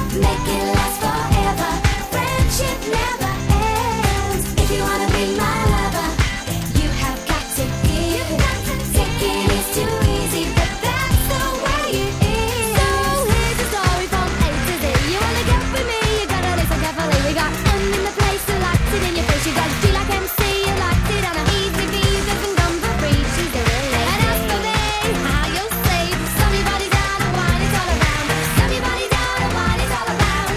Make it last forever. Friendship never ends. If you wanna be my lover, you have got to give. Taking is too easy, but that's the way it is. So here's a story from A to Z. You wanna get with me, you gotta listen carefully. We got M in the place who likes it in your face. You got G like MC, you liked it on a easy V. You doesn't come for free, she's a real lady. And as for me, how you'll save. Slam your body down and wine it all around. Slam your body down and wine it all around.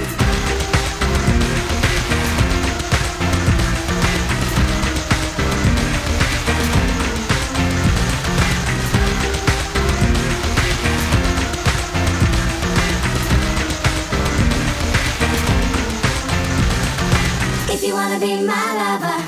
If you wanna be my lover,